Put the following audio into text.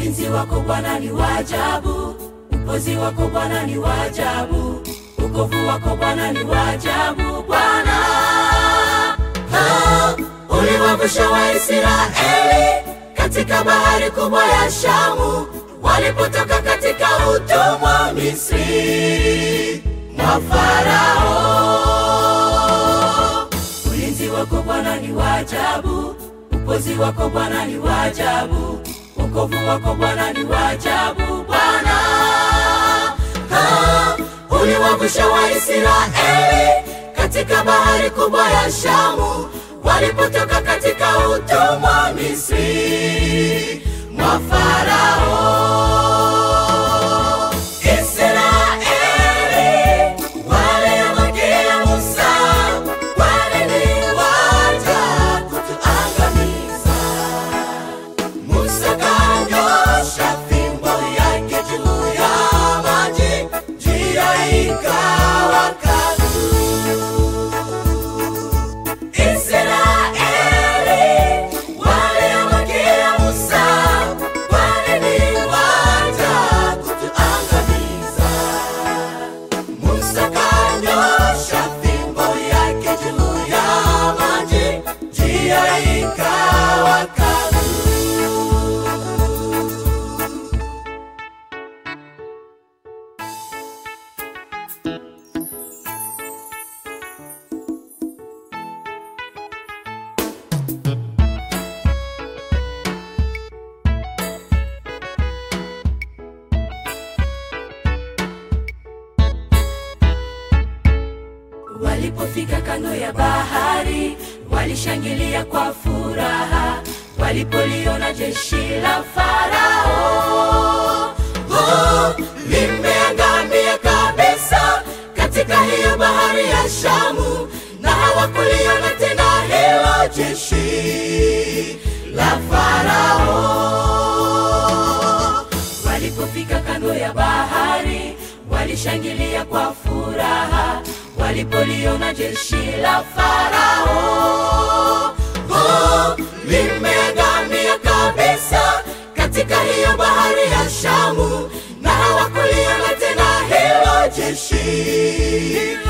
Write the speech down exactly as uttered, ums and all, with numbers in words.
Ulinzi wako Bwana ni wa ajabu, upozi wako Bwana ni wa ajabu, wokovu wako Bwana ni wa ajabu Bwana. Uliwavusha Waisraeli katika bahari kubwa ya Shamu, walipotoka katika utumwa Misri mwa Farao. Ulinzi wako Bwana ni wa ajabu, upozi wako Bwana ni wa ajabu, wokovu wako Bwana ni wa ajabu Bwana. Uliwavusha Waisraeli katika bahari kubwa ya Shamu, walipotoka katika utumwa Misri mwa Farao. Israeli waliamkia Musa, waliniwaja kutuangamiza. Musa kanyosha fimbo yake juu ya maji, njia ikawa kavu. Israeli waliamkia Musa, waliniwaja kutuangamiza. Musa kanyosha fimbo yake juu ya maji, njia ikawa kavu. Walipofika kando ya bahari, walishangilia kwa furaha, walipoliona jeshi la Farao. Oh, limeangamia kabisa katika hiyo bahari ya Shamu, na hawakuliona tena hilo jeshi la Farao. Walipofika kando ya bahari, walishangilia kwa furaha, walipoliona jeshi la Farao. Oh, limeangamia kabisa katika hiyo bahari ya Shamu, na hawakuliona tena hilo jeshi